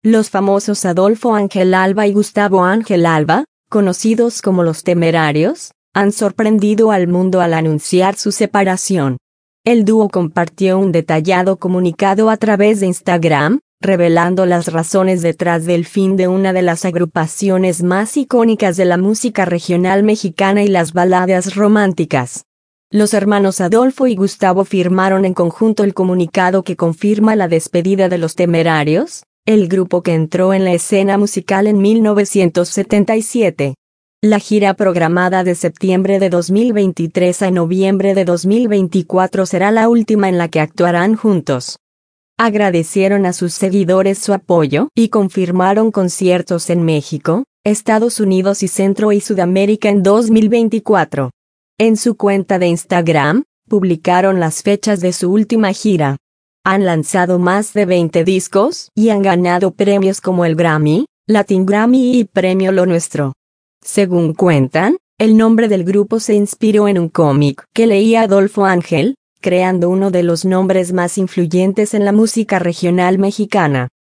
Los famosos Adolfo Ángel Alba y Gustavo Ángel Alba, conocidos como Los Temerarios, han sorprendido al mundo al anunciar su separación. El dúo compartió un detallado comunicado a través de Instagram, revelando las razones detrás del fin de una de las agrupaciones más icónicas de la música regional mexicana y las baladas románticas. Los hermanos Adolfo y Gustavo firmaron en conjunto el comunicado que confirma la despedida de Los Temerarios, el grupo que entró en la escena musical en 1977. La gira programada de septiembre de 2023 a noviembre de 2024 será la última en la que actuarán juntos. Agradecieron a sus seguidores su apoyo y confirmaron conciertos en México, Estados Unidos y Centro y Sudamérica en 2024. En su cuenta de Instagram, publicaron las fechas de su última gira. Han lanzado más de 20 discos y han ganado premios como el Grammy, Latin Grammy y Premio Lo Nuestro. Según cuentan, el nombre del grupo se inspiró en un cómic que leía Adolfo Ángel, creando uno de los nombres más influyentes en la música regional mexicana.